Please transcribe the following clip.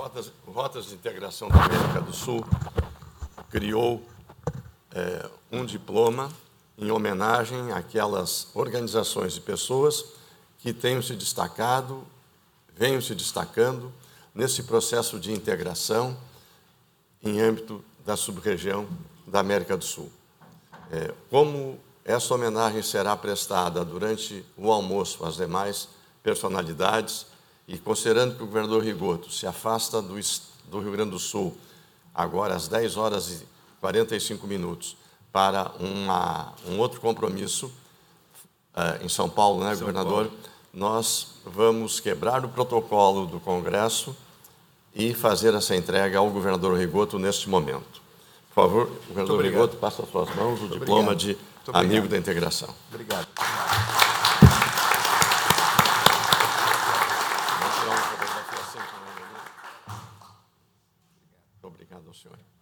Rotas de Integração da América do Sul criou um diploma em homenagem àquelas organizações e pessoas que tenham se destacado, venham se destacando nesse processo de integração em âmbito da sub-região da América do Sul. Como essa homenagem será prestada durante o almoço às demais personalidades, e considerando que o governador Rigoto se afasta do Rio Grande do Sul, agora às 10 horas e 45 minutos, para um outro compromisso em São Paulo, né, governador? Nós vamos quebrar o protocolo do Congresso e fazer essa entrega ao governador Rigoto neste momento. Por favor, governador Rigoto, passa às suas mãos o diploma de amigo da integração. Obrigado. Obrigado ao senhor.